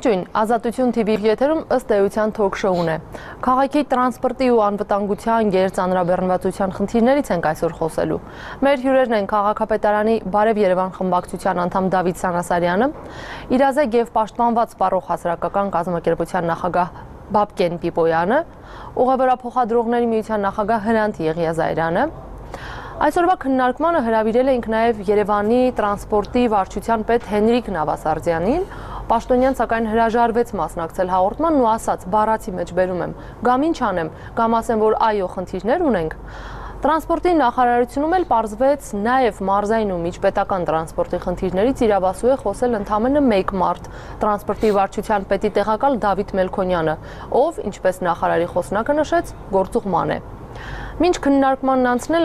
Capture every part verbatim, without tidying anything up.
Ողջույն, Ազատություն T V եթերում ըստ էության թոք-շոուն է։ Քաղաքի տրանսպորտի ու անվտանգության գերծանրաբեռնվածության խնդիրներից ենք այսօր խոսելու։ Մեր հյուրերն են քաղաքապետարանի Բարև Երևան խմբակցության անդամ Դավիթ Սանասարյանը, իրազեկ և պաշտպանված սպառող հասարակական կազմակերպության նախագահ Բաբկեն Պիպոյանը, ուղևորափոխադրողների միության նախագահ Հրանտ Եղիազարյանը։ Այսօրվա քննարկմանը հրավիրել էինք նաև Երևանի տրանսպորտի վարչության պետ Հենրիկ Նավասարդյանին, Պաշտոնյան սակայն հրաժարվեց մասնակցել հաղորդմանն ու ասաց, բառացի մեջ բերում եմ, գամ ինչ անեմ, կամ ասեմ, որ այո, խնդիրներ ունենք։ Տրանսպորտի նախարարությունում էլ պարզվեց նաև մարզային ու միջպետական տրանսպորտի խնդիրներից իրավասու է խոսել ընդամենը մեկ մարդ, տրանսպորտի վարչության պետի տեղակալ Դավիթ Մելքոնյանը, ով, ինչպես նախարարի խոսնակը նշեց, գործուղման է։ Մինչ քննարկմանն անցնելը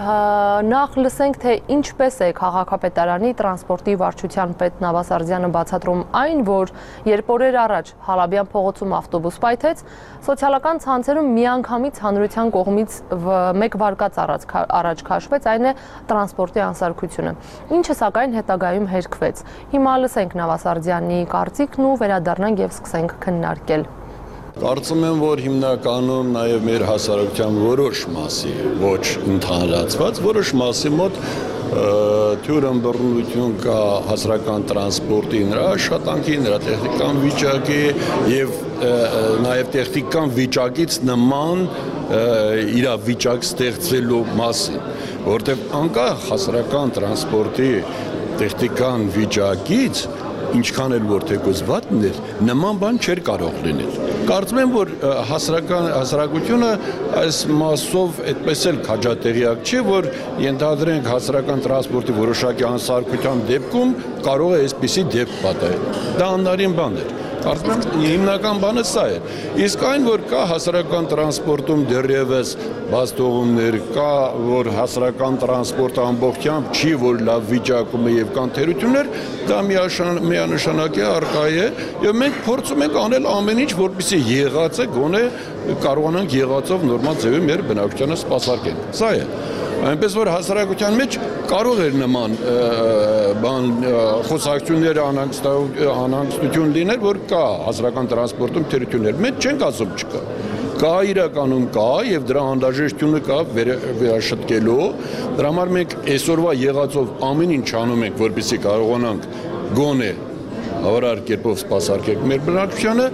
նախ լսենք, թե ինչպես է քաղաքապետարանի տրանսպորտի վարչության պետ Նավասարդյանը բացատրում այն, որ երբ օրեր առաջ Հալաբյան փողոցում ավտոբուս պայթեց, սոցիալական ցանցերում միանգամից հանրության կողմից մեկ վարկած առաջ քաշվեց, այն է տրանսպորտի անսարքությունը, ինչը սակայն հետագայում հերքվեց։ Հիմա լսենք Նավասարդյանի կարծիքն ու վերադառնանք և սկսենք քննարկել։ Կարծում եմ, որ հիմնականում նաև մեր հասարակության որոշ մասի, ոչ ընդհանրացված, որոշ մասի մոտ թյուրըմբռնություն կա հասարակական տրանսպորտի նրա աշխատանքի, նրա տեխնիկական վիճակի և նաև տեխնիկական վիճակից նման իրավիճակ ստեղծելու մասին, որտեղ անկախ հասարակական տրանսպորտի տեխնիկական վիճակից ինչքան էլ որ թեկուզ վատն էր, նման բան չէր կարող լինել։ Կարծում եմ, որ հասարակությունը այս մասով այդպես էլ քաջատեղյակ չէ, որ ենթադրենք հասարակական տրանսպորտի որոշակի անսարքության դեպքում կարող է այսպիսի դեպք պատահել։ Դա աննարին բան էր։ Կարծում եմ, հիմնական բանը սա է։ Իսկ այն, որ կա հասարակական տրանսպորտում դեռևս բացթողումներ, կա, որ հասարակական տրանսպորտը ամբողջությամբ չի, որ լավ վիճակում է և կան թերություններ, դա միանշանակ է, առկա է, և մենք փորձում ենք անել ամեն ինչ, որպեսզի եղածը գոնե կարողանանք եղածով նորմալ ձևի մեր բնակչությանը սպասարկենք։ Սա է։ Այնպես որ հասարակության մեջ կարող էր նման բան խոսակցություններ անհանգստություն լինել, որ կա հասարակական տրանսպորտում թերություններ, մենք չենք ասում չկա։ Կա իրականում կա և դրա անհրաժեշտությունը կա վերաշտկելու, դրա համար մենք այսօրվա եղածով ամեն ինչ անում ենք, որպեսզի կարողանանք գոնե հավարար կերպով սպասարկենք մեր բնակչությանը։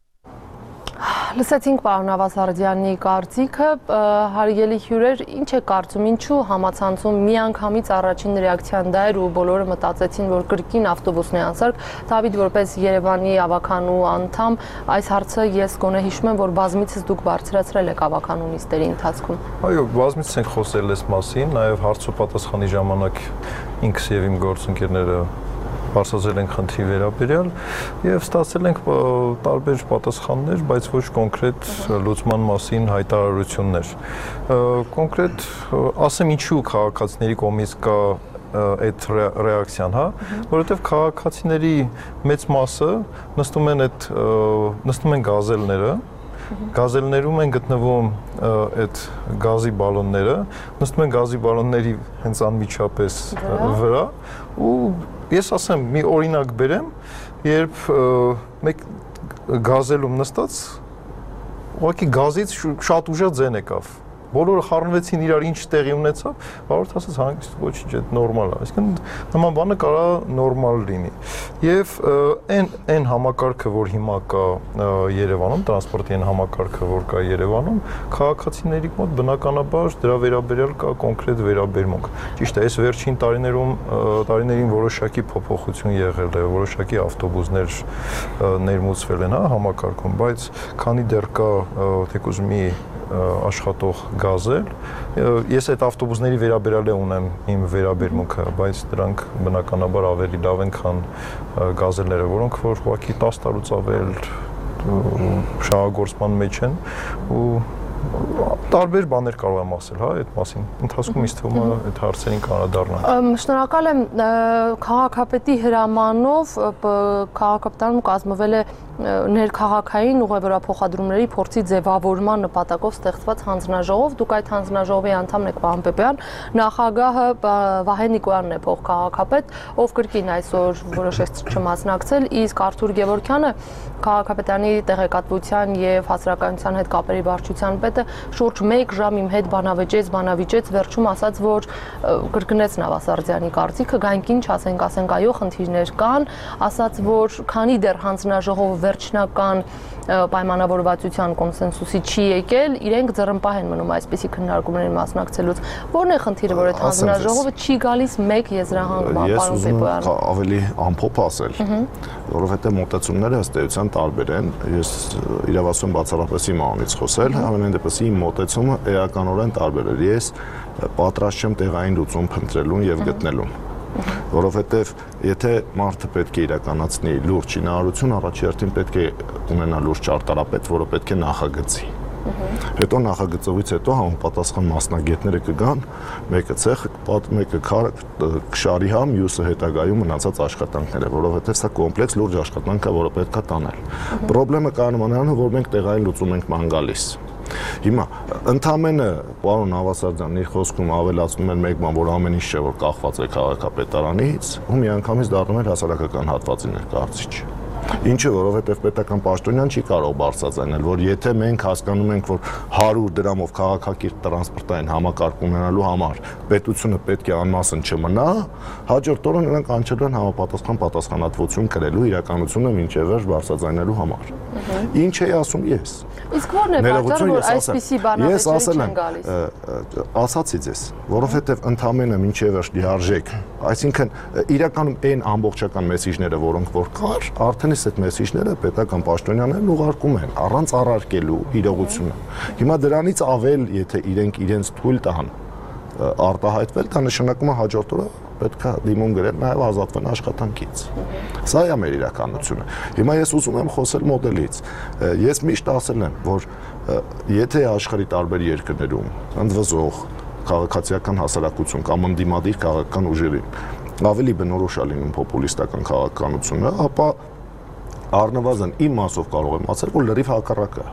Լսեցինք պարոն Նավասարդյանի կարծիքը, հարգելի հյուրեր, ինչ է կարծում, ինչու համացանցում միանգամից առաջին ռեակցիան դա էր ու բոլորը մտածեցին, որ կրկին ավտոբուսն է անսարք։ Դավիթ, որպես Երևանի ավականու անդամ, այս հարցը ես գոնե հիշում եմ, որ բազմիցս դուք բարձրացրել եք ավականու նիստերի ընթացքում։ Այո, բազմիցս ենք խոսել այս մասին, նաև հարց ու պատասխանի ժամանակ ինքս և իմ գործընկերները բարձրացրել ենք խնդրի վերաբերյալ և ստացել ենք տարբեր պատասխաններ, բայց ոչ կոնկրետ լուծման մասին հայտարարություններ։ Կոնկրետ ասեմ ինչու քաղաքացիների կողմից կա այդ ռեակցիան, հա, որովհետև քաղաքացիների մեծ մասը նստում են այդ նստում են գազելները, գազելներում են գտնվում այդ գազի բալոնները, նստում են գազի բալոնների հենց անմիջապես վրա ու ես ասեմ, մի օրինակ բերեմ, երբ մեկ գազելում նստած, ուղղակի գազից շատ ուժեղ ձեն եկավ, բոլորը խառնվեցին իրար ինչ տեղի ունեցավ, վարորդ ասաց հանգիստ ոչինչ, այդ նորմալ է, այսինքն նման բանը կարա նորմալ լինի։ Եվ այն համակարգը, որ հիմա կա Երևանում, տրանսպորտի այն համակարգը, որ կա Երևանում, քաղաքացիների մոտ բնականաբար դրա վերաբերյալ կա կոնկրետ վերաբերմունք։ Ճիշտ է, այս վերջին տարիներում տարիներին որոշակի փոփոխություն եղել է, որոշակի ավտոբուսներ ներմուծվել են, հա, համակարգում, բայց քանի դեռ կա թեկուզ մի աշխատող գազել, ես այդ ավտոբուսների վերաբերյալ է ունեմ իմ վերաբերմունքը, բայց դրանք բնականաբար ավելի լավ են, քան գազելները, որոնք որ ուղղակի տաս տարուց ավել շահագործման մեջ են ու տարբեր բաներ կարող եմ ասել, հա, այդ մասին։ Ընթացքում ինձ թվում է այդ հարցերին կանադառնանք։ Շնորհակալ եմ, քաղաքապետի հրամանով քաղաքապետարանում կազմվել է ներքաղաքային ուղևորափոխադրումների փորձի ձևավորման նպատակով ստեղծված հանձնաժողով, դուք այդ հանձնաժողովի անդամն եք, պարոն Պեպյան, նախագահը Վահե Նիկոյանն է փոխքաղաքապետ, ով կրկին այսօր որոշեց չմասնակցել, իսկ Արթուր Գևորգյանը քաղաքապետարանի տեղեկատվության եւ հասարակայնության հետ կապերի վարչության պետը շուրջ մեկ ժամ իմ հետ բանավեճեց, բանավիճեց, վերջում ասաց, որ կրկնեց Նավասարդյանի կարծիքը, գանք ինչ ասենք, ասենք այո, խնդիրներ կան, ասաց, որ քանի դեռ հանձնաժողովը վերջնական պայմանավորվածության կոնսենսուսի չի եկել, իրենք ձեռնպահ են մնում այսպիսի քննարկումներին մասնակցելուց։ Որն է խնդիրը, որ այդ հանձնաժողովը չի գալիս մեկ եզրահանգման, պարոն Պեպյան։ Ես ուզում ավելի ամփոփ ասել, որովհետեւ մոտեցումները ըստ էության տարբեր են։ Ես իրավասուն բացառապես իմ անունից խոսել, ամենայն դեպս իմ մոտեցումը էականորեն տարբեր է։ Ես պատրաստ չեմ տեղային լուծում փնտրելուն եւ գտնելուն։ Որովհետև եթե մարդը պետք է իրականացնի լուրջ շինարարություն, առաջին պետք է ունենա լուրջ ճարտարապետ, որը պետք է նախագծի։ Հետո նախագծողից հետո համապատասխան մասնագետները կգան, մեկը ցեխ, մեկը քշարի համ, մյուսը հետագայում մնացած աշխատանքները, որովհետև սա կոմպլեքս լուրջ աշխատանք է, որը պետք է տանել։ Պրոբլեմը կայանում է, որ մենք տեղային լուծում ենք ման գալիս։ Հիմա ընդամենը պարոն Նավասարդյանի խոսքում ավելացնում են մեկ բան, որ ամեն ինչ չէ, որ կախված է քաղաքապետարանից, ու միանգամից դառնում է հասարակական հատվածի ներկայացուցիչ։ Ինչը, որովհետև պետական պաշտոնյան չի կարող բարձրացնել, որ եթե մենք հասկանում ենք, որ հարյուր դրամով քաղաքակիրթ տրանսպորտային համակարգ ունենալու համար պետությունը պետք է անմասն չմնա, հաջորդ օրը նրանք անջրել են համապատասխան պատասխանատվություն կրելու իրականությունը մինչև վերջ բարձրացնելու համար։ Ինչ էի ասում ես։ Իսկ ո՞րն է պատճառը, որ այսպիսի բանավեճերի չեն գալիս։ Ասացի ձեզ, որովհետև ընդամենը մինչև վերջ լիարժեք, այսինքն իրականում այն ամբողջական մեսիջները, որոնք որ կար, արդեն այդ մեսիջները պետական պաշտոնյաներն ուղարկում են առանց առարկելու իրողությունը։ Հիմա դրանից ավել, եթե իրենք իրենց թույլ տան արտահայտվել, դա նշանակում է հաջորդ օրը պետք է դիմում գրել նաև ազատվեն աշխատանքից։ Սա է մեր իրականությունը։ Հիմա ես ուզում եմ խոսել մոդելից։ Ես միշտ ասել եմ, որ եթե աշխարհի տարբեր երկրներում ընդվզող քաղաքացիական հասարակություն կամ ընդդիմադիր քաղաքական ուժերին ավելի բնորոշ է լինում պոպուլիստական քաղաքականությունը, ապա առնվազն իմ մասով կարող եմ ասել, որ լրիվ հակառակը։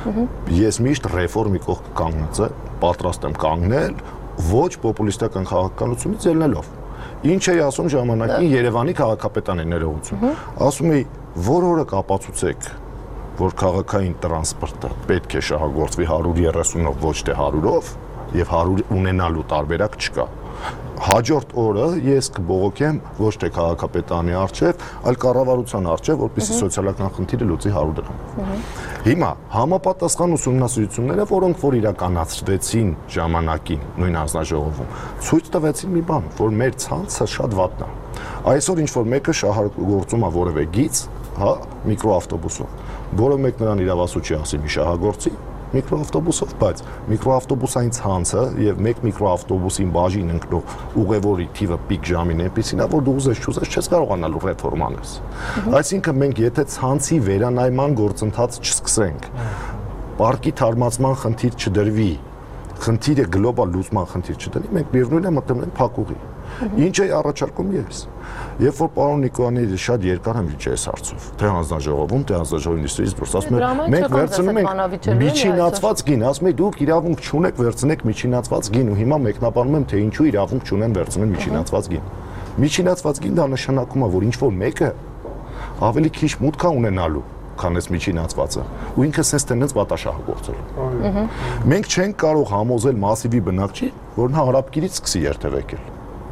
Ես միշտ ռեֆորմի կողք կանգնած եմ, պատրաստ եմ կանգնել ոչ պոպուլիստական քաղաքականությունից ելնելով։ Ինչ էի ասում ժամանակին Երևանի քաղաքապետանի ներողություն։ Ասում էի, որ օրը կապացուցեք, որ քաղաքային տրանսպորտը պետք է շահագործվի հարյուր երեսունով, ոչ թե հարյուրով, եւ հարյուր ունենալու տարբերակ չկա։ Հաջորդ օրը ես կբողոքեմ ոչ թե քաղաքապետանի առջև, այլ կառավարության առջև, որպեսզի սոցիալական խնդիրը լուծի հարյուր դրամ։ Հիմա համապատասխան ուսումնասիրությունները, որոնք որ իրականացվեցին ժամանակին նույն հանձնաժողովում, ցույց տվեցին մի բան, որ մեր ցանցը շատ վատն է։ Այսօր ինչ որ մեկը շահագործում է որևէ գիծ, հա, միկրոավտոբուսով, որը մեկ նրան իրավասու չի ասի մի շահագործի միկրոավտոբուսով, բայց միկրոավտոբուսային ցանցը եւ մեկ միկրոավտոբուսին բաժին ընկնող ուղևորի թիվը պիկ ժամին այնպեսին է, որ դու ուզես չուզես չես կարողանալ ռեֆորմ անես։ Այսինքն մենք եթե ցանցի վերանայման գործընթաց չսկսենք, պարկի թարմացման խնդիր չդրվի, խնդիրը գլոբալ լուծման խնդիր չդնի, մենք միևնույն է մտնում ենք փակուղի։ Ինչ է առաջարկում ես։ Երբ որ պարոն Նիկոյանի շատ երկար եմ վիճ այս հարցով, թե հանձնաժողովում, թե հանձնաժողովի նիստից դուրս, ասում են, մենք վերցնում ենք միջինացված գին, ասում են դուք իրավունք չունեք վերցնեք միջինացված գին ու հիմա մեկնաբանում եմ, թե ինչու իրավունք չունեն վերցնել միջինացված գին։ Միջինացված գին դա նշանակում է, որ ինչ որ մեկը ավելի քիչ մուտք է ունենալու, քան այս միջինացվածը, ու ինքը sense տենենց վատաշահագործել։ Մենք չենք կարող համոզել մասիվի բնակչի, որ նա արաբկիրից սկսի երթևեկել։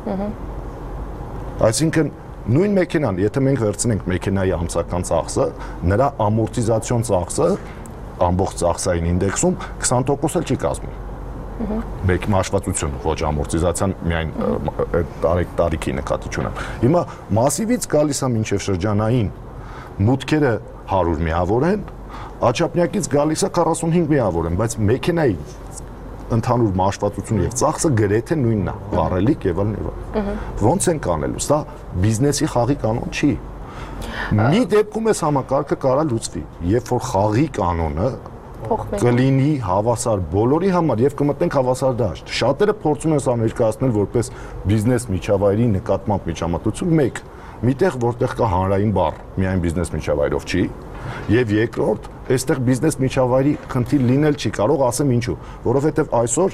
Այսինքն նույն մեքենան, եթե մենք վերցնենք մեքենայի ամսական ծախսը, նրա ամորտիզացիոն ծախսը ամբողջ ծախսային ինդեքսում քսան տոկոս էլ չի կազմում։ Մեկ մաշվածություն, ոչ ամորտիզացիան միայն տարիքի նկատի չունեմ։ Հիմա մասիվից գալիս է մինչև շրջանային մուտքերը հարյուր միավոր են, աչափնյակից գալիս է քառասունհինգ միավոր են, բայց մեքենայի ընդհանուր մաշվածությունը եւ ծախսը գրեթե նույնն է, վառելիք եւ այլն եւ այլն։ Ոնց են կանելու, սա բիզնեսի խաղի կանոն չի։ Մի դեպքում էս համակարգը կարա լուծվի, երբ որ խաղի կանոնը կլինի հավասար բոլորի համար եւ կմտնենք հավասար դաշտ։ Շատերը փորձում են սա ներկայացնել որպես բիզնես միջավայրի նկատմամբ միջամտություն, մեկ միտեղ որտեղ կա հանրային բար, միայն բիզնես միջավայրով չի, եւ երկրորդ, այստեղ բիզնես միջավայրի խնդիր լինել չի կարող, ասեմ ինչու, որովհետեւ այսօր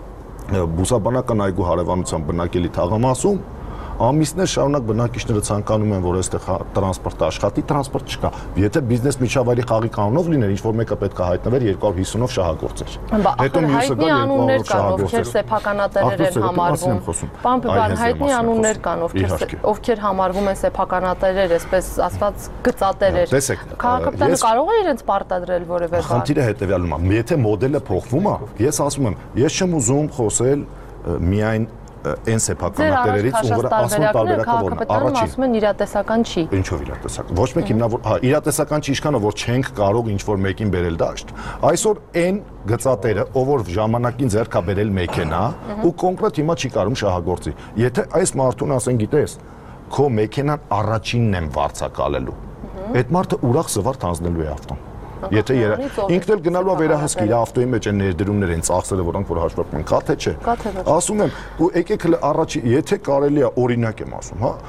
բուսաբանական այգու հարևանության բնակելի թաղամասում ամիսներ շարունակ բնակիչները ցանկանում են, որ այստեղ տրանսպորտ աշխատի, տրանսպորտ չկա։ Եթե բիզնես միջավայրի խաղի կանոնով լիներ, ինչ որ մեկը պետք է հայտնվեր երկու հարյուր հիսունով շահագործեր։ Հետո մյուսը կա երկու հարյուր շահագործեր։ Ովքեր սեփականատերեր են համարվում։ Պարոն Պիպյան, հայտնի անուններ կան, ովքեր ովքեր համարվում են սեփականատերեր, այսպես ասված գծատերեր։ Քաղաքապետարանը կարող է իրենց պարտադրել որևէ բան։ Խնդիրը հետեւյալն է, եթե մոդելը փոխվում է, ես ասում եմ, ես չեմ ուզում խոսել միայն այն սեփականատերերից, ում վրա ասում են տարբերակը որն է։ Առաջին ասում են իրատեսական չի։ Ինչով իրատեսական։ Ոչ մեկ հիմնավոր, հա, իրատեսական չի ինչքան որ չենք կարող ինչ որ մեկին բերել դաշտ։ Այսօր այն գծատերը, ով որ ժամանակին ձեռք է բերել մեքենա, ու կոնկրետ հիմա չի կարող շահագործի։ Եթե այս մարդուն ասեն, գիտես, քո մեքենան առաջինն եմ վարձակալելու, այդ մարդը ուրախ զվարթ հանձնելու է ավտոն։ Եթե ինքն էլ գնալու է վերահսկի, իր ավտոյի մեջ են ներդրումներ են ծախսերը, որոնք որ հաշվարկում են, կա թե չէ։ Ասում եմ, ու եկեք հələ առաջի, եթե կարելի է օրինակ եմ ասում, հա,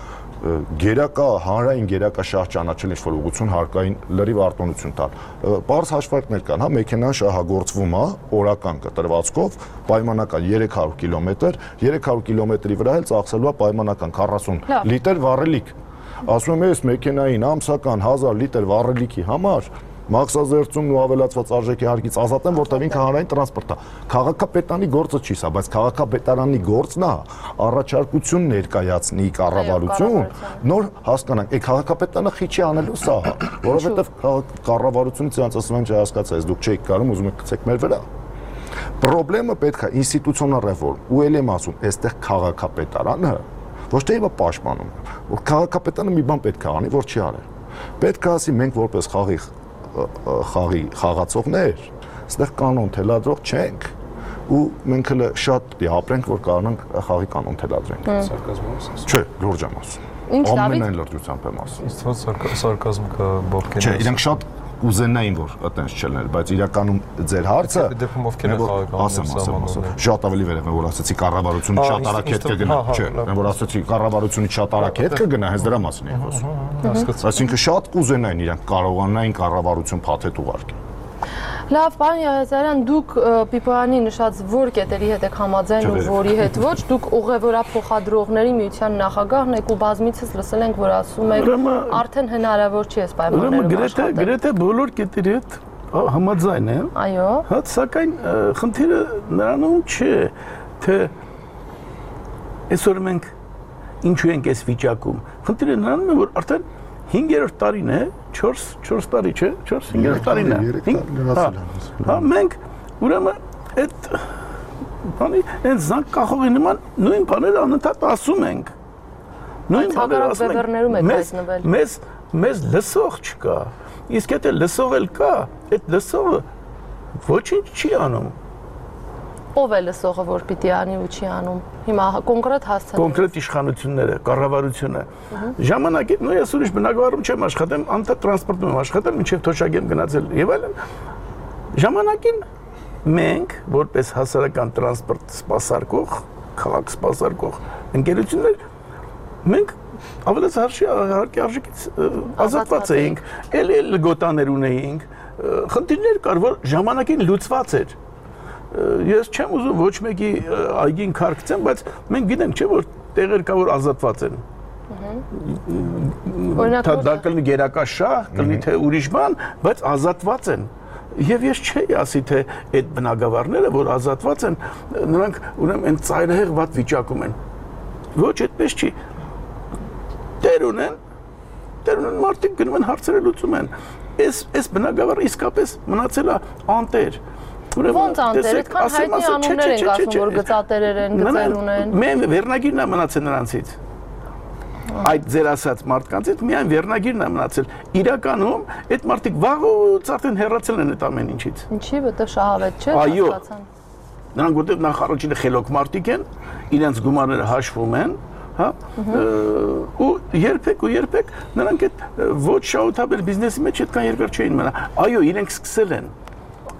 գերակա հանրային գերակա շահ ճանաչել ինչ որ ուղղություն հարկային լրիվ արտոնություն տալ։ Պարզ հաշվարկներ կան, հա, մեքենան շահագործվում է օրական կտրվածքով, պայմանական երեք հարյուր կիլոմետր, երեք հարյուր կիլոմետրի վրա էլ ծախսելու է պայմանական քառասուն լիտր վառելիք։ Ասում եմ, այս մեքենային ամսական հազար լիտր վառելիքի համար մաքսազերծումն ու ավելացված արժեքի հարկից ազատեն, որտեղ ինքը հանրային տրանսպորտ է։ Քաղաքապետարանի գործը չի սա, բայց քաղաքապետարանի գործն է առաջարկություն ներկայացնի կառավարություն, նոր հասկանանք, է քաղաքապետարանը խիչի անելու սա, որովհետև կառավարությունից իրանց ասում են չհասկացա, դուք չեք կարող, ուզում եք գցեք մեր վրա։ Պրոբլեմը պետք է ինստիտուցիոնալ ռեֆորմ, ու ել եմ ասում, այստեղ քաղաքապետարանը ոչ թե իվա պաշտպանում, որ քաղաքապետարանը մի բան պետք է անի, որ չի արել։ Պետք է ասի մենք որպես խաղի խաղի խաղացողներ, այստեղ կանոն թելադրող չենք ու մենք հələ շատ դի ապրենք, որ կարողանանք խաղի կանոն թելադրենք։ Սարկազմում ես ասում։ Չէ, լուրջ եմ ասում։ Ամենայն լրջությամբ եմ ասում։ Իսկ ո՞նց սարկազմ կա Բոբկենի։ Չէ, իրենք շատ կուզենային, որ այտենց չլներ, բայց իրականում ձեր հարցը դեպքում ովքեր են խաղականները շատ ավելի վերև է, որ ասացի կառավարությունը շատ արագ հետ կգնա, չէ, որ ասացի կառավարությունը շատ արագ հետ կգնա, հենց դրա մասին եմ խոսում։ Այսինքն շատ կուզենային իրենք կարողանային կառավարություն փաթեթ ուղարկել։ Լավ, պարոն Եղիազարյան, դուք Պիպյանի նշած որ կետերի հետ եք համաձայն ու որի հետ ոչ, դուք ուղևորափոխադրողների միության նախագահն եք ու բազմիցս լսել ենք, որ ասում եք արդեն հնարավոր չի այս պայմաններում աշխատել։ Գրեթե բոլոր կետերի հետ համաձայն եմ։ Այո։ Հա, սակայն խնդիրը նրանում չէ, թե այսօր մենք ինչու ենք այս վիճակում։ Խնդիրը նրանում է, որ արդեն հինգերորդ տարին է, չորս տարի չէ, չորս հինգերորդ տարին է։ Հա, մենք ուրեմն այդ բանի այն զանգ կախողի նման նույն բաները անընդհատ ասում ենք։ Նույն բաները ասում ենք։ Մեզ մեզ լսող չկա։ Իսկ եթե լսող էլ կա, այդ լսողը ոչինչ չի անում։ Ով է լսողը, որ պիտի անի ու չի անում։ Հիմա կոնկրետ հասցեներ։ Կոնկրետ իշխանությունները, կառավարությունը։ Ժամանակին, նույն ես ուրիշ բնակավարում չեմ աշխատում, անդադար տրանսպորտում եմ աշխատել, մինչև թոշակ եմ գնացել եւ այլն։ Ժամանակին մենք, որպես հասարակական տրանսպորտ սպասարկող, քաղաք սպասարկող ընկերություններ, մենք ավելի հարշի հարկի արժեքից ազատված էինք, էլ էլ գոտաներ ունեինք, խնդիրներ կար, որ ժամանակին լուծված էր։ Ես չեմ ուզում ոչ մեկի այգին քարկցեմ, բայց մենք գիտենք, չէ՞ որ տեղեր կա, որ ազատված են։ Օրինակ, դա կլինի գերակա շահ, կլինի թե ուրիշ բան, բայց ազատված են։ Եվ ես չէի ասի, թե այդ բնակավարները, որ ազատված են, նրանք ուրեմն այն ծայրահեղ վատ վիճակում են։ Ոչ, այդպես չի։ Տեր ունեն, տեր ունեն մարդիկ գնում են հարցերը լուծում են։ Այս այս բնակավարը իսկապես մնացել է անտեր։ Ոնց անտեր, այդքան հայտնի անուններ են ասում, որ գծատերեր են, գծեր ունեն։ Մեն վերնագիրն է մնացել նրանցից։ Այդ ձեր ասած մարդկանցից միայն վերնագիրն է մնացել։ Իրականում այդ մարդիկ վաղուց արդեն հեռացել են այդ ամեն ինչից։ Ինչի՞, որտեղ շահավետ չէ, հասկացան։ Նրանք որտեղ նախ առաջինը խելոք մարդիկ են, իրենց գումարները հաշվում են, հա, ու երբեք ու երբեք նրանք այդ ոչ շահութաբեր բիզնեսի մեջ այդքան երկար չէին մնա։ Այո, իրենք սկսել են։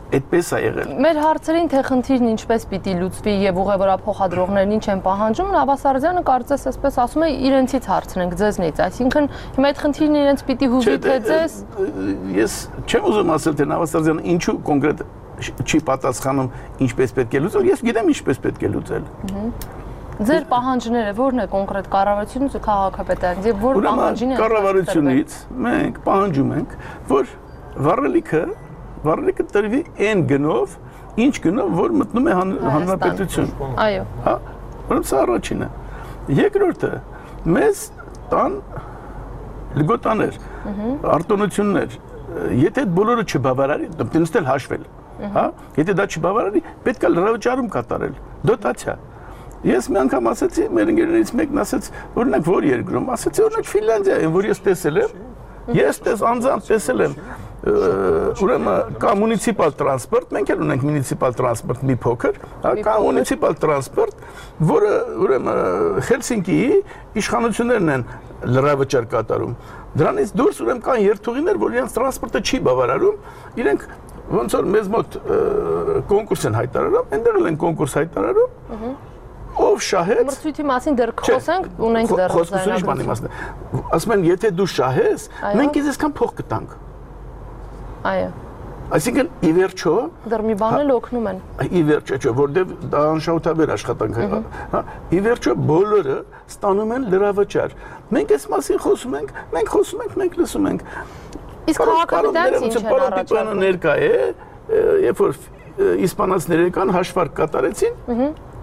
այդպես է եղել։ Մեր հարցերին թե խնդիրն ինչպես պիտի լուծվի եւ ուղևորափոխադրողներն ինչ են պահանջում, Նավասարդյանը կարծես այսպես ասում է իրենցից հարցնենք ձեզնից, այսինքն հիմա այդ խնդիրն իրենց պիտի հուզի թե ձեզ։ Ես չեմ ուզում ասել թե Նավասարդյանը ինչու կոնկրետ չի պատասխանում ինչպես պետք է լուծել, ես գիտեմ ինչպես պետք է լուծել։ Ձեր պահանջները ո՞րն է կոնկրետ կառավարությունից ու քաղաքապետարանից եւ ո՞ր պահանջին է։ Կառավարությունից մենք պահանջում ենք, որ վառելիքը, վառելիքը տրվի այն գնով, ինչ գնով, որ մտնում է հանրապետություն։ Այո։ Հա, ուրեմն սա առաջինը։ Երկրորդը, մեզ տան լգոտաներ, արտոնություններ, եթե այդ բոլորը չբավարարի, դեպի հաշվել, հա, եթե դա չբավարարի, պետք է լրացում կատարել, դոտացիա։ Ես մի անգամ ասացի, մեր ընկերներից մեկն ասաց, օրինակ որ երկրում, ասացի օրինակ Ֆինլանդիայում, որ ես տեսել եմ, ես տես անձամբ տեսել եմ, ուրեմն կա մունիցիպալ տրանսպորտ, մենք էլ ունենք մունիցիպալ տրանսպորտ մի փոքր, կա մունիցիպալ տրանսպորտ, որը ուրեմն Հելսինկիի իշխանություններն են լրավճար կատարում։ Դրանից դուրս ուրեմն կան երթուղիներ, որ իրենց տրանսպորտը չի բավարարում, իրենք ոնց որ մեզ մոտ կոնկուրս են հայտարարում, այնտեղ են կոնկուրս հայտարարում, ով շահեց։ Մրցույթի մասին դեռ խոսենք, ունենք դեռ զայնագրություն։ Ասում են, եթե դու շահես, մենք քեզ այսքան փող կտանք։ Այո։ Այսինքն ի վերջո դեռ մի բան էլ օգնում են։ Ի վերջո, չէ, որտեվ դա անշահութաբեր աշխատանք է, հա, ի վերջո բոլորը ստանում են լրավճար։ Մենք այս մասին խոսում ենք, մենք խոսում ենք, մենք լսում ենք։ Իսկ քաղաքապետարանից ինչ են առաջարկում։ Ներկա է, երբ որ իսպանացիները կան հաշվարկ կատարեցին,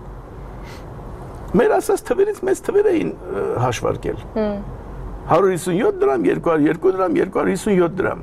մեր ասած թվերից մեծ թվեր էին հաշվարկել։ հարյուր հիսունյոթ դրամ, երկու հարյուր երկու դրամ, երկու հարյուր հիսունյոթ դրամ։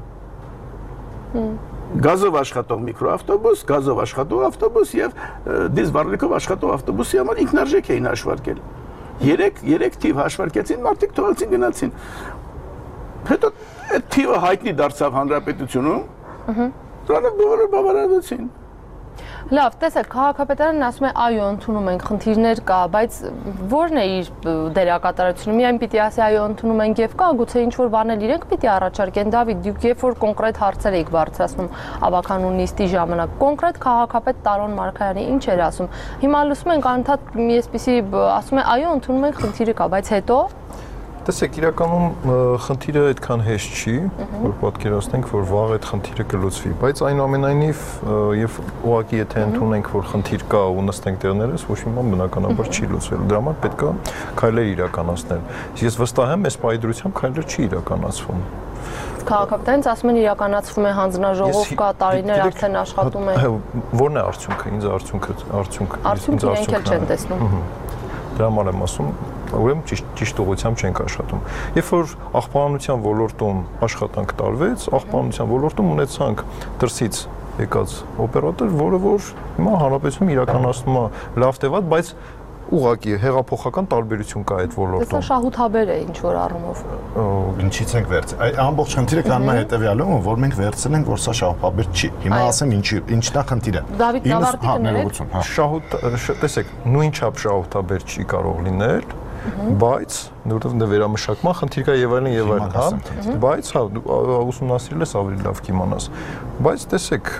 Գազով աշխատող միկրոավտոբուս, գազով աշխատող ավտոբուս եւ դիզվառելիքով աշխատող ավտոբուսի համար ինքնարժեք էին հաշվարկել։ Երեք թիվ հաշվարկեցին, մարդիկ թողեցին գնացին։ Հետո այդ թիվը հայտնի դարձավ հանրապետությունում։ Դրանով բոլորը բավարարվեցին։ Լավ, տեսեք, քաղաքապետարանն ասում է այո, ընդունում ենք, խնդիրներ կա, բայց ո՞րն է իր դերակատարությունը։ Միայն պիտի ասի այո, ընդունում ենք եւ կա, գուցե ինչ որ բանել իրենք պիտի առաջարկեն։ Դավիթ, դուք երբ որ կոնկրետ հարցեր եք բարձրացնում ավականու նիստի ժամանակ, կոնկրետ քաղաքապետ Տարոն Մարգարյանը ինչ էր ասում։ Հիմա լսում ենք անընդհատ մի այսպիսի ասում է այո, ընդունում ենք, խնդիրը կա, բայց հետո Տեսեք, իրականում խնդիրը այդքան հեշտ չի, որ պատկերացնենք, որ վաղ այդ խնդիրը կլուծվի, բայց այնուամենայնիվ եւ ուղղակի եթե ընդունենք, որ խնդիր կա ու նստենք տեղներս, ոչ մի բան բնականաբար չի լուծվելու։ Դրա համար պետք է քայլեր իրականացնել։ Ես վստահ եմ, այս պայդրությամբ քայլեր չի իրականացվում։ Քաղաքապետարանից ասում են իրականացվում է հանձնաժողով կա, տարիներ արդեն աշխատում է։ Ո՞րն է արդյունքը, ինձ արդյունքը, արդյունք, ինձ արդյունք չեն տեսնում։ Դրա համար եմ ասում, ուրեմն ճիշտ ճիշտ ուղղությամբ չենք աշխատում։ Երբ որ աղբանության ոլորտում աշխատանք տարվեց, աղբանության ոլորտում ունեցանք դրսից եկած օպերատոր, որը որ հիմա հանրապետությունում իրականացնում է լավ թե վատ, բայց ուղղակի հեղափոխական տարբերություն կա այդ ոլորտում։ Դա շահութաբեր է ինչ որ առումով։ Ինչից ենք վերցել։ Այդ ամբողջ խնդիրը կանում է հետեւյալում, որ մենք վերցել ենք, որ սա շահութաբեր չի։ Հիմա ասեմ ինչի, ինչն է խնդիրը։ Դավիթ Նավարդիկը ներողություն, հա։ Շահութ, տեսեք, նույն չափ շահութաբեր չի կարող լինել, բայց որովհետև դա վերամշակման խնդիր կա եւ այլն եւ այլն, հա, բայց հա ուսումնասիրել ես ավելի լավ կիմանաս։ Բայց տեսեք,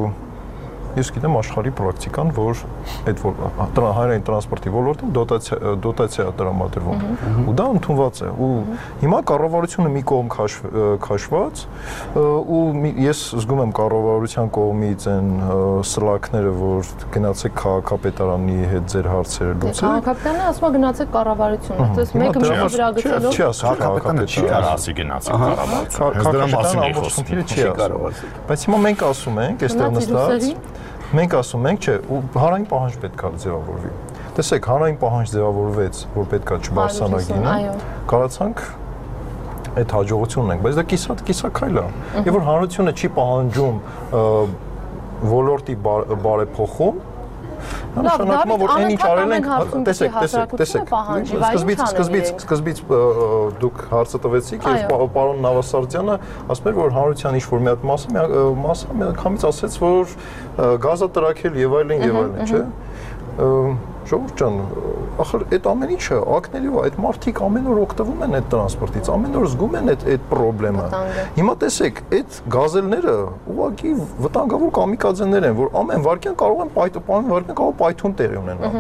ես գիտեմ աշխարհի պրակտիկան, որ այդ հանրային տրանսպորտի ոլորտում դոտացիա դոտացիա տրամադրվում ու դա ընդունված է ու հիմա կառավարությունը մի կողմ քաշված ու ես զգում եմ կառավարության կողմից այն սլակները, որ գնացեք քաղաքապետարանի հետ ձեր հարցերը լուծեք։ Քաղաքապետարանը ասում է գնացեք կառավարությունը, դες մեկը մյուսի վրա գցելով։ Չի ասում քաղաքապետարանը չի կարող ասի գնացեք կառավարություն։ Քաղաքապետարանը ամբողջ խնդիրը չի ասում։ Բայց հիմա մենք ասում ենք, այստեղ նստած մենք ասում ենք, չէ, ու հանրային պահանջ պետք է ձևավորվի։ Տեսեք, հանրային պահանջ ձևավորվեց, որ պետք է չբարձրանա գինը, կարացանք այդ հաջողությունն ենք, բայց դա կիսատ կիսակայլ է։ Եվ որ հանրությունը չի պահանջում ոլորտի բարեփոխում, նշանակում է, որ այն ինչ արել ենք, տեսեք, տեսեք, տեսեք, սկզբից, սկզբից, սկզբից դուք հարցը տվեցիք եւ պարոն Նավասարդյանը ասում էր, որ հանրության ինչ որ մի հատ մասը, մասը մի քամից ասեց, որ գազա տրաքել եւ այլն եւ այլն, չէ։ Ժողովուրդ ջան, ախր այդ ամեն ինչը ակնելիով այդ մարդիկ ամեն օր օգտվում են այդ տրանսպորտից, ամեն օր զգում են այդ այդ խնդրեմը։ Հիմա տեսեք, այդ գազելները ուղղակի վտանգավոր կամիկաձեներ են, որ ամեն վարքյան կարող են պայթուն, վարքյան կարող պայթուն տեղի ունենալ։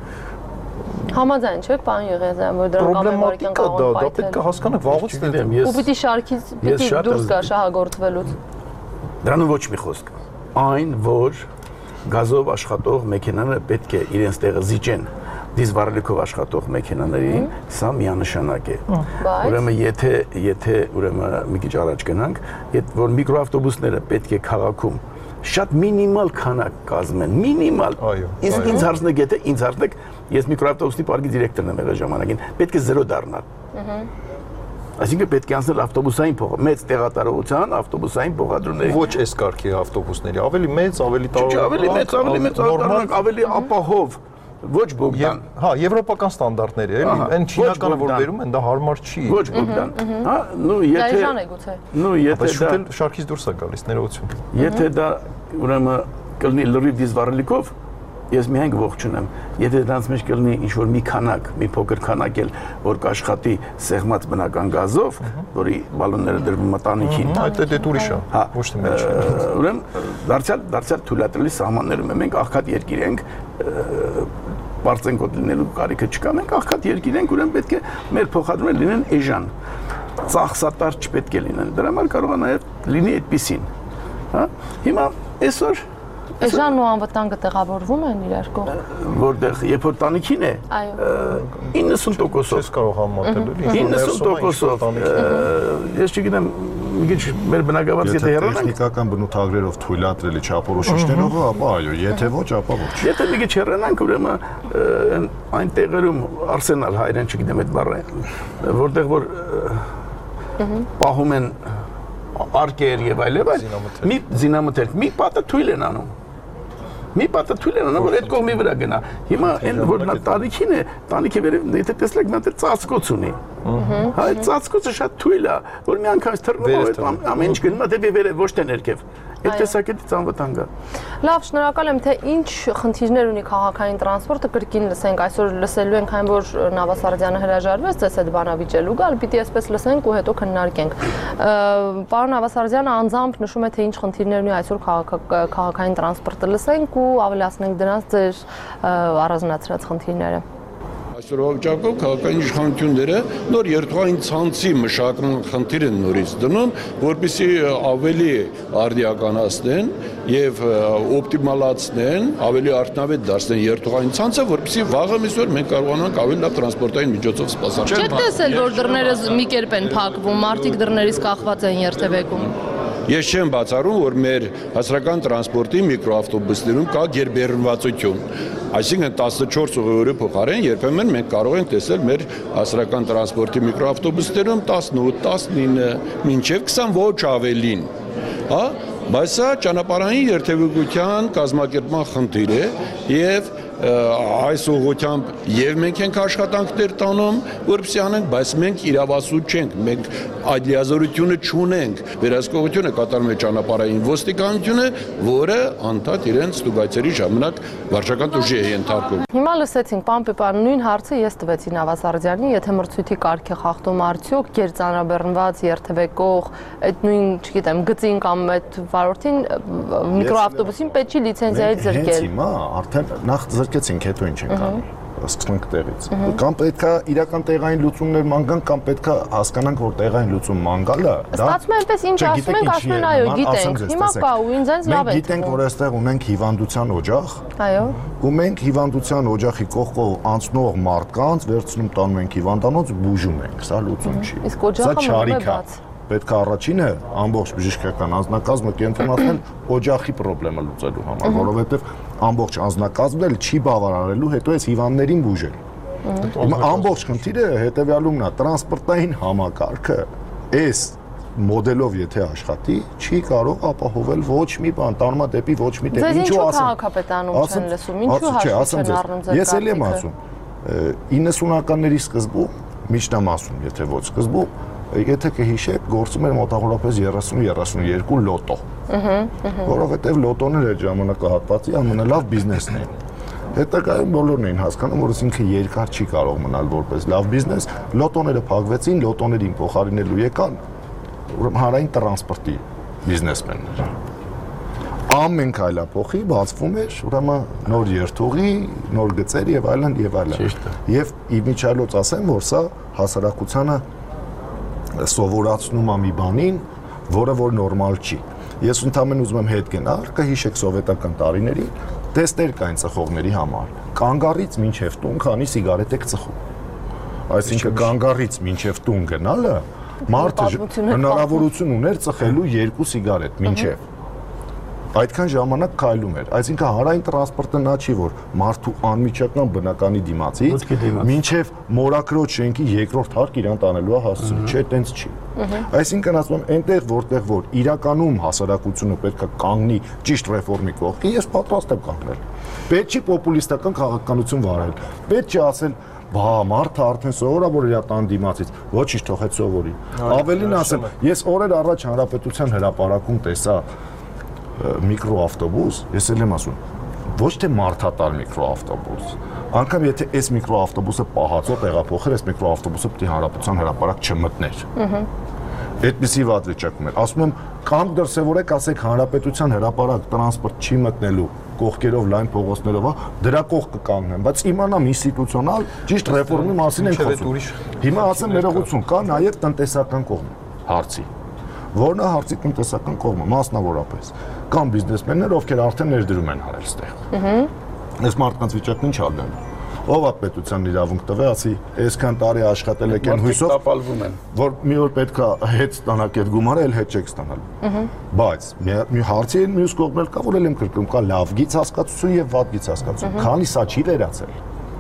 Համաձայն չեք, պարոն Եղիազարյան, որ դրանք ամեն վարքյան կարող են պայթել։ Դա պետք է հասկանաք վաղուց դեմ։ Ու պիտի շարքից պիտի դուրս գա շահագործվելուց։ Դրանում ոչ մի խոսք։ Այն, որ գազով աշխատող մեքենաները պետք է իրենց տեղը զիջեն դիզվառելիքով աշխատող մեքենաներին, սա միանշանակ է։ Ուրեմն եթե եթե ուրեմն մի քիչ առաջ գնանք, որ միկրոավտոբուսները պետք է քաղաքում շատ մինիմալ քանակ կազմեն, մինիմալ։ Իսկ ինձ հարցնեք, եթե ինձ հարցնեք, ես միկրոավտոբուսի պարկի դիրեկտորն եմ եղել ժամանակին, պետք է զերո դառնալ։ Այսինքն պետք է անցնել ավտոբուսային փոխ, մեծ տեղատարողության ավտոբուսային փոխադրումների։ Ոչ այս կարգի ավտոբուսների, ավելի մեծ, ավելի տարող։ Ավելի մեծ, ավելի մեծ, ավելի ապահով։ Ոչ Բոգդան։ Հա, եվրոպական ստանդարտների, էլի, այն չինականը որ վերում են, դա հարմար չի։ Ոչ Բոգդան։ Հա, նու եթե Դայժան է գուցե։ Նու եթե դա շարքից դուրս է գալիս ներողություն։ Եթե դա ուրեմն կլինի լրիվ դիզվառելիքով, ես միայն ողջունեմ։ Եթե դրանց մեջ կլինի ինչ-որ մի քանակ, մի փոքր քանակ էլ, որ կաշխատի սեղմած բնական գազով, որի բալոնները դրվում մտանիքին։ Այդ այդ ուրիշ է։ Հա, ոչ թե մեջ։ Ուրեմն դարձյալ դարձյալ թույլատրելի սահմաններում մենք աղքատ երկիր ենք, բարձենկոտ լինելու կարիքը չկա, մենք աղքատ երկիր ենք, ուրեմն պետք է մեր փոխադրումները լինեն էժան։ Ծախսատար չպետք է լինեն։ Դրա համար կարող է նաև լինի այդպեսին։ Հա, հիմա այսօր Էժանն ու անվտանգը տեղավորվում են իրար կողմ։ Որտեղ երբ որ տանիքին է, իննսուն տոկոսով Չես կարող համատել, էլի։ իննսուն տոկոսով ես չգիտեմ, մի քիչ մեր բնակավարից եթե հեռանանք, տեխնիկական բնութագրերով թույլատրելի չափորոշիչներով, ապա այո, եթե ոչ, ապա ոչ։ Եթե մի քիչ հեռանանք, ուրեմն այն տեղերում արսենալ հայերեն չգիտեմ այդ բառը, որտեղ որ պահում են արկեր եւ այլ եւ այլ, մի զինամթերք, մի պատը թույլ են անում։ Մի պատը թույլ են անում, որ այդ կողմի վրա գնա։ Հիմա այն որ նա տանիքին է, տանիքի վերև եթե տեսնեք նա դեռ ծածկոց ունի։ Հա, այդ ծածկոցը շատ թույլ է, որ մի անգամ թռնելով ամեն ինչ գնում է դեպի վերև, ոչ թե ներքև։ Այդ տեսակետից անվտանգ է։ Լավ, շնորհակալ եմ, թե ինչ խնդիրներ ունի քաղաքային տրանսպորտը, կրկին լսենք, այսօր լսելու ենք այն, որ Նավասարդյանը հրաժարվեց ձեզ այդ բանավիճելու գալ, պիտի այսպես լսենք ու հետո քննարկենք։ Պարոն Նավասարդյանը անձամբ նշում է, թե ինչ խնդիրներ ունի այսօր քաղաքային տրանսպորտը, լսենք ու ավելացնենք դրանց ձեր առանձնացրած խնդիրները։ Այսօր վիճակով քաղաքային իշխանությունները նոր երթուղային ցանցի մշակման խնդիր են նորից դնում, որպեսզի ավելի արդիականացնեն եւ օպտիմալացնեն, ավելի արդյունավետ դարձնեն երթուղային ցանցը, որպեսզի վաղը միսօր մենք կարողանանք ավելի լավ տրանսպորտային միջոցով սպասարկել։ Չեք տեսել, որ դռները մի կերպ են փակվում, մարդիկ դռներից կախված են երթևեկում։ Ես չեմ բացառում, որ մեր հասարակական տրանսպորտի միկրոավտոբուսներում կա գերբեռնվածություն։ Այսինքն տասնչորս ուղիորի փոխարեն երբեմն մենք կարող ենք տեսել մեր հասարակական տրանսպորտի միկրոավտոբուսներում տասնութ, տասնինը, մինչև քսան ոչ ավելին։ Հա, բայց սա ճանապարհային երթևեկության կազմակերպման խնդիր է եւ այս ուղղությամբ եւ մենք ենք աշխատանքներ տանում, որպեսզի անենք, բայց մենք իրավասու չենք, մենք այդ լիազորությունը չունենք։ Վերահսկողությունը կատարում է ճանապարհային ոստիկանությունը, որը անդադ իրենց ստուգայցերի ժամանակ վարչական տուժի է ենթարկում։ Հիմա լսեցինք, պարոն Պիպյան, նույն հարցը ես տվեցի Նավասարդյանին, եթե մրցույթի կարգ է խախտում արդյոք գերծանրաբեռնված երթևեկող, այդ նույն, չգիտեմ, գծին կամ այդ վարորդին միկրոավտոբուսին պետք չի լիցենզիայից զրկել։ Հենց հիմա արդեն նախ զրկեցինք, հետո ինչ ենք անում։ Սկսենք տեղից։ Կամ պետքա իրական տեղային լուծումներ ման գան, կամ պետքա հասկանանք, որ տեղային լուծում ման գալը, դա ստացվում է այնպես ինչ ասում ենք, ասում են այո, գիտենք, հիմա կա ու ինձ այնց լավ է։ Մենք գիտենք, որ այստեղ ունենք հիվանդության օջախ։ Այո։ Ու մենք հիվանդության օջախի կողքով անցնող մարդկանց վերցնում տանում ենք հիվանդանոց, բուժում ենք, սա լուծում չի։ Իսկ օջախը մնում է բաց։ Պետք է առաջինը ամբողջ բժշկական անձնակազմը կենտրոնացնել օջախի խնդրեմը լուծելու համար, որովհետև ամբողջ անձնակազմն էլ չի բավարարելու հետո այս հիվանդներին բուժել։ Հիմա ամբողջ խնդիրը հետևյալումն է, տրանսպորտային համակարգը այս մոդելով եթե աշխատի, չի կարող ապահովել ոչ մի բան, տանում է դեպի ոչ մի տեղ։ Ինչու ասեմ, քաղաքապետանում չեն լսում, ինչու հաշվի չեն առնում ձեր։ Ես էլ եմ ասում, իննսունականների սկզբում, միշտ եմ ասում, եթե ոչ սկզբում, եթե կհիշեք, գործում էր մոտավորապես երեսուն երեսունյոթ լոտո։ Որովհետև լոտոները այդ ժամանակահատվածի ամենալավ բիզնեսն էին։ Հետագայում բոլորն էին հասկանում, որ ինքը երկար չի կարող մնալ որպես լավ բիզնես, լոտոները փակվեցին, լոտոներին փոխարինելու եկան ուրեմն հանրային տրանսպորտի բիզնեսմեններ։ Ամեն քայլափոխի բացվում էր, ուրեմն նոր երթուղի, նոր գծեր եւ այլն եւ այլն։ Եվ իմիջիայլոց ասեմ, որ սա հասարակությանը սովորացնում է մի բանին, որը որ նորմալ չի։ Ես ընդհանրապես ուզում եմ հետ գնալ, կհիշեք սովետական տարիներին, տեստեր կային ծխողների համար։ Կանգառից մինչև տուն քանի սիգարետ եք ծխում։ Այսինքն կանգառից մինչև տուն գնալը մարդը հնարավորություն ուներ ծխելու երկու սիգարետ մինչև։ Այդքան ժամանակ քայլում էր։ Այսինքն հանրային տրանսպորտը նա չի, որ մարդու անմիջական բնականի դիմացից մինչև մորակրոջ շենքի երկրորդ հարկ իրան տանելու է հասցնում, չէ, տենց չի։ Այսինքն ասում եմ, այնտեղ որտեղ որ իրականում հասարակությունը պետք է կանգնի ճիշտ ռեֆորմի կողքի, ես պատրաստ եմ կանգնել։ Պետք չի պոպուլիստական քաղաքականություն վարել։ Պետք չի ասել բա մարդը արդեն սովորա որ իր տան դիմացից ոչինչ թողեց սովորի։ Ավելին ասեմ, ես օրեր առաջ հանրապետության հրապարակում տեսա միկրոավտոբուս, ես էլ եմ ասում, ոչ թե մարդատար միկրոավտոբուս, անգամ եթե այս միկրոավտոբուսը պահածո տեղափոխեր, այս միկրոավտոբուսը պետք է հանրապետության հրապարակ չմտներ։ Այդպիսի վատ վիճակում էր։ Ասում եմ, կամ դրսևորեք, ասեք հանրապետության հրապարակ տրանսպորտ չի մտնելու կողքերով լայն փողոցներով, դրա կողք կկանգնեն, բայց իմանամ ինստիտուցիոնալ ճիշտ ռեֆորմի մասին են խոսում։ Հիմա ասեմ ներողություն, կա նաև տնտեսական կողմ հարցի, որն է հարցի տնտեսական կողմը, մասնավորապես։ Կան բիզնեսմեններ, ովքեր արդեն ներդրում են արել ստեղ։ Այս մարդկանց վիճակն ինչ ալն է։ Ով է պետության իրավունք տվե, ասի, այսքան տարի աշխատել եք այն հույսով, տապալվում են, որ մի օր պետք է հետ ստանաք այդ գումարը, էլ հետ չեք ստանալու։ Բայց մի հարցի են մյուս կողմն էլ կա, որ էլ եմ կրկնում, կա լավ գից հասկացություն եւ վատ գից հասկացություն։ Քանի սա չի վերացել։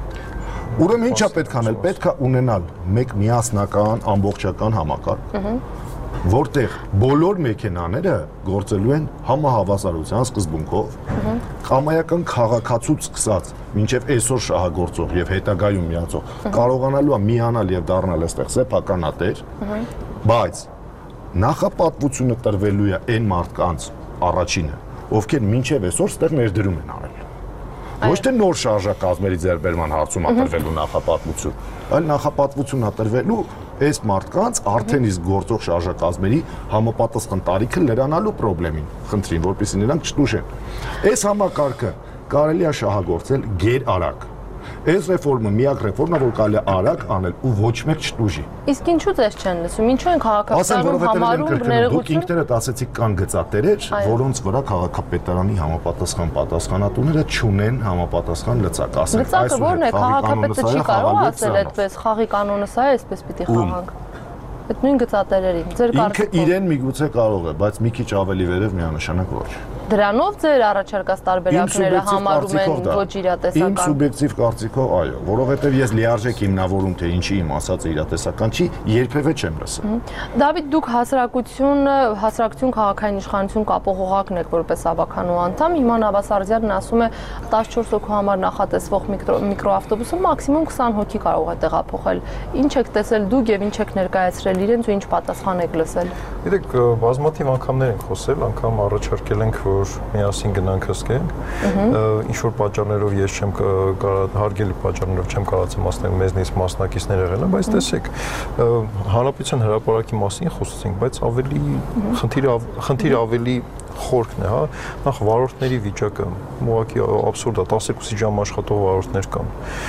Ուրեմն ինչա պետք անել, պետք է ունենալ մեկ միասնական, ամբողջական համակարգ, որտեղ բոլոր մեքենաները գործելու են համահավասարության սկզբունքով, կամայական քաղաքացուց սկսած մինչև այսօր շահագործող եւ հետագայում միացող կարողանալու է միանալ եւ դառնալ այստեղ սեփականատեր, բայց նախապատվությունը տրվելու է այն մարդկանց առաջինը, ովքեր մինչև այսօր ստեղ ներդրում են արել։ Ոչ թե նոր շարժակազմերի ձեռբերման հարցում ատրվելու նախապատվություն, այլ նախապատվություն ատրվելու այս մարդկանց արդեն իսկ գործող շարժակազմերի համապատասխան տարիքը լրանալու խնդրին, խնդրին, որպեսզի նրանք չտուժեն։ Այս համակարգը կարելի է շահագործել գերարագ։ Այս ռեֆորմը միակ ռեֆորմն է, որ կարելի է արագ անել ու ոչ մեկ չտուժի։ Իսկ ինչու ձեզ չեն լսում, ինչու են քաղաքացիներում համարում ներողություն։ Դուք ինքներդ ասեցիք կան գծատերեր, որոնց վրա քաղաքապետարանի համապատասխան պատասխանատուները չունեն համապատասխան լծակ, ասենք լծակը որն է, քաղաքապետը չի կարող ասել այդպես, խաղի կանոնը սա է, այսպես պիտի խաղանք։ Այդ նույն գծատերերին, ձեր կարգը։ Ինքը իրեն միգուցե կարող է, բայց մի քիչ ավելի վերև միանշանակ ոչ։ Դրանով ձեր առաջարկած տարբերակները համարում են ոչ իրատեսական։ Իմ սուբյեկտիվ կարծիքով այո, որովհետև ես լիարժեք հիմնավորում թե ինչի իմ ասածը իրատեսական չի, երբևէ չեմ լսել։ Դավիթ, դուք հասարակություն, հասարակություն քաղաքային իշխանություն կապող օղակն եք որպես ավականու անդամ, հիմա Նավասարդյանն ասում է տասնչորս հոգու համար նախատեսվող միկրոավտոբուսը մաքսիմում քսան հոգի կարող է տեղափոխել։ Ինչ եք տեսել դուք եւ ինչ եք ներկայացրել իրենց ու ինչ պատասխան եք լսել։ Գիտեք, բազմաթիվ անգամներ ենք խոսել, անգամ առաջարկել ենք, որ միասին գնանք հսկենք, ինչ որ պատճառներով ես չեմ հարգելի պատճառներով չեմ կարողացել մասնակցել, մեզնից մասնակիցներ եղել են, բայց տեսեք, հանրապետության հրապարակի մասին խոսեցինք, բայց ավելի խնդիրը խնդիրը ավելի խորքն է, հա, նախ վարորդների վիճակը ուղղակի աբսուրդ է, տասներկու ժամ աշխատող վարորդներ կան։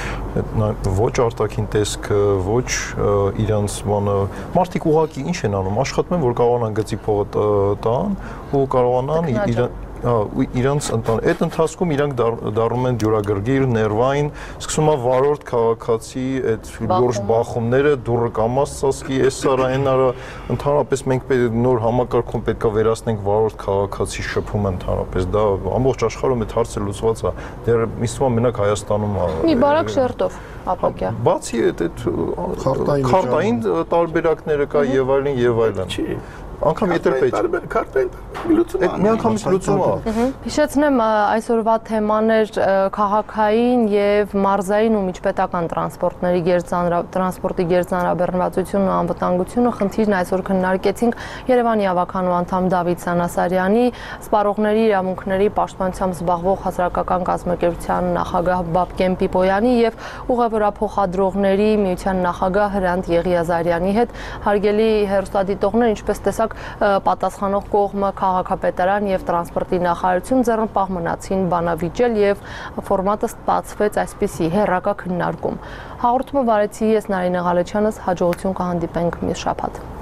Ոչ արտաքին տեսքը, ոչ իրանց բանը, մարդիկ ուղղակի ինչ են անում, աշխատում են, որ կարողանան գծի փողը տան ու կարողանան իրան իրանց այդ ընթացքում իրանք դառնում են դյուրագրգիռ, ներվային, սկսում է վարորդ քաղաքացի այդ լուրջ բախումները, դուրը կամաց ծածկի, այս արա, այն արա, ընդհանրապես մենք նոր համակարգում պետք է վերացնենք վարորդ քաղաքացի շփումը ընդհանրապես, դա ամբողջ աշխարհում այդ հարցը լուծված է, դեռ իսկույն մենակ Հայաստանում է։ Մի բարակ շերտով ապակյա։ Բացի այդ քարտային տարբերակները կա եւ այլն եւ այլն։ անգամ եթե պետք տարբեր քարտային լուծում է։ Միանգամից լուծում է։ Հիշեցնեմ այսօրվա թեման էր քաղաքային եւ մարզային ու միջպետական տրանսպորտների գերտրանսպորտի գերծանրաբեռնվածությունն ու անվտանգությունը։ Խնդիրն այսօր քննարկեցինք Երևանի ավականու անդամ Դավիթ Սանասարյանի, սպառողների իրավունքների պաշտպանությամբ զբաղվող հասարակական կազմակերպության նախագահ Բաբկեն Պիպոյանի եւ ուղևորափոխադրողների միության նախագահ Հրանտ Եղիազարյանի հետ։ Հարգելի հեռուստադիտողներ, ինչպես տեսակ, պատասխանող կողմը քաղաքապետարան եւ տրանսպորտի նախարարություն ձեռնպահ մնացին բանավիճել եւ ֆորմատը ստացվեց այսպիսի հերրակա քննարկում։ Հաղորդումը վարեցի ես Նարինե Ղալեչյանս, հաջողություն կհանդիպենք մյուս շաբաթ։